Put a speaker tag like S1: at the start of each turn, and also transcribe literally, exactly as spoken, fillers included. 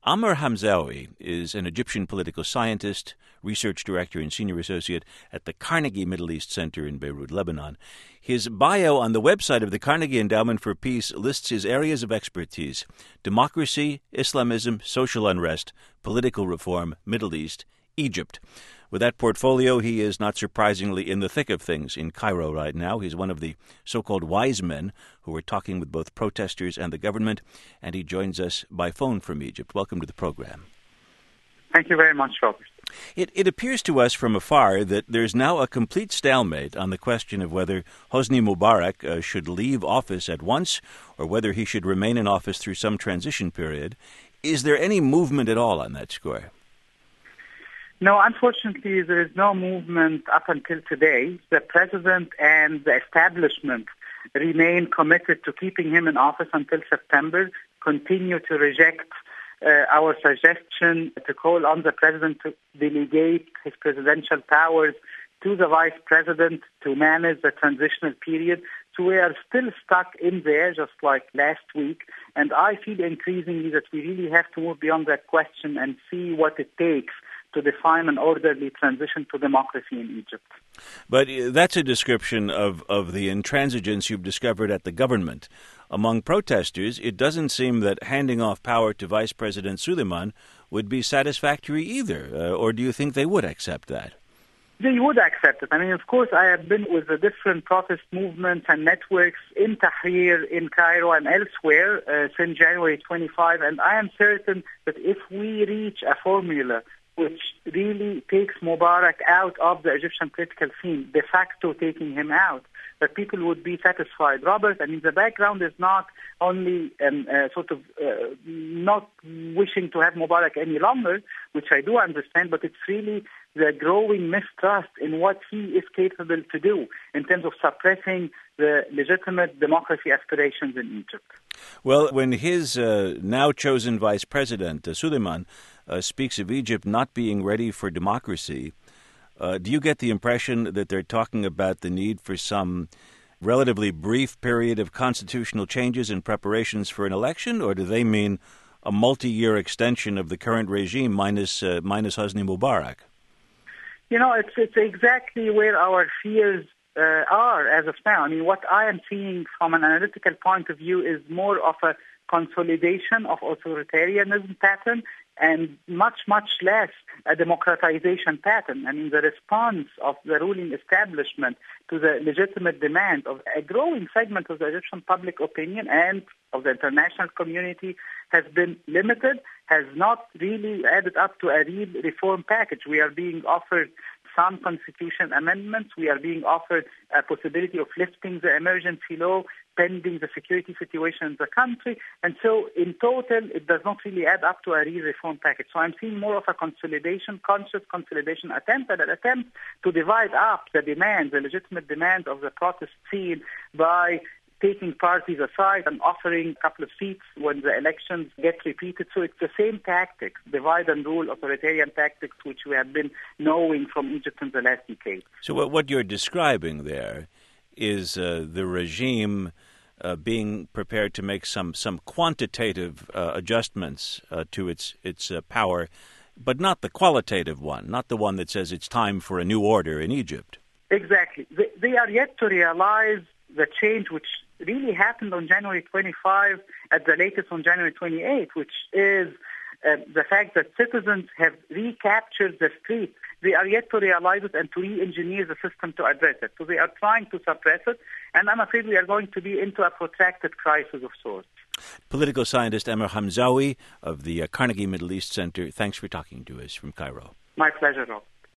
S1: Amer Hamzawi is an Egyptian political scientist, research director and senior associate at the Carnegie Middle East Center in Beirut, Lebanon. His bio on the website of the Carnegie Endowment for Peace lists his areas of expertise: democracy, Islamism, social unrest, political reform, Middle East, Egypt. With that portfolio, he is, not surprisingly, in the thick of things in Cairo right now. He's one of the so-called wise men who are talking with both protesters and the government, and he joins us by phone from Egypt. Welcome to the program.
S2: Thank you very much, Robert.
S1: It, it appears to us from afar that there's now a complete stalemate on the question of whether Hosni Mubarak uh, should leave office at once or whether he should remain in office through some transition period. Is there any movement at all on that score?
S2: No, unfortunately, there is no movement up until today. The president and the establishment remain committed to keeping him in office until September, continue to reject uh, our suggestion to call on the president to delegate his presidential powers to the vice president to manage the transitional period. So we are still stuck in there, just like last week. And I feel increasingly that we really have to move beyond that question and see what it takes to define an orderly transition to democracy in Egypt.
S1: But that's a description of, of the intransigence you've discovered at the government. Among protesters, it doesn't seem that handing off power to Vice President Suleiman would be satisfactory either. Uh, or do you think they would accept that?
S2: They would accept it. I mean, of course, I have been with the different protest movements and networks in Tahrir, in Cairo, and elsewhere uh, since January twenty-fifth, and I am certain that if we reach a formula which really takes Mubarak out of the Egyptian political scene, de facto taking him out, that people would be satisfied. Robert, I mean, the background is not only um, uh, sort of uh, not wishing to have Mubarak any longer, which I do understand, but it's really the growing mistrust in what he is capable to do in terms of suppressing the legitimate democracy aspirations in Egypt.
S1: Well, when his uh, now chosen vice president, uh, Suleiman, uh, speaks of Egypt not being ready for democracy, uh, do you get the impression that they're talking about the need for some relatively brief period of constitutional changes and preparations for an election, or do they mean a multi-year extension of the current regime minus uh, minus Hosni Mubarak?
S2: You know, it's it's exactly where our fears uh, are as of now. I mean, what I am seeing from an analytical point of view is more of a consolidation of authoritarianism pattern and much, much less a democratization pattern. I mean, the response of the ruling establishment to the legitimate demand of a growing segment of the Egyptian public opinion and of the international community has been limited, has not really added up to a real reform package. We are being offered some constitution amendments. We are being offered a possibility of lifting the emergency law pending the security situation in the country. And so in total, it does not really add up to a real reform package. So I'm seeing more of a consolidation, conscious consolidation attempt, and an attempt to divide up the demand, the legitimate demand of the protest scene by taking parties aside and offering a couple of seats when the elections get repeated. So it's the same tactics, divide and rule, authoritarian tactics, which we have been knowing from Egypt in the last decade.
S1: So what, what you're describing there is uh, the regime uh, being prepared to make some, some quantitative uh, adjustments uh, to its, its uh, power, but not the qualitative one, not the one that says it's time for a new order in Egypt.
S2: Exactly. They, they are yet to realize the change which really happened on January twenty-fifth, at the latest on January twenty-eighth, which is uh, the fact that citizens have recaptured the streets. They are yet to realize it and to re-engineer the system to address it. So they are trying to suppress it, and I'm afraid we are going to be into a protracted crisis of sorts.
S1: Political scientist Amer Hamzawi of the uh, Carnegie Middle East Center, thanks for talking to us from Cairo.
S2: My pleasure, Rob.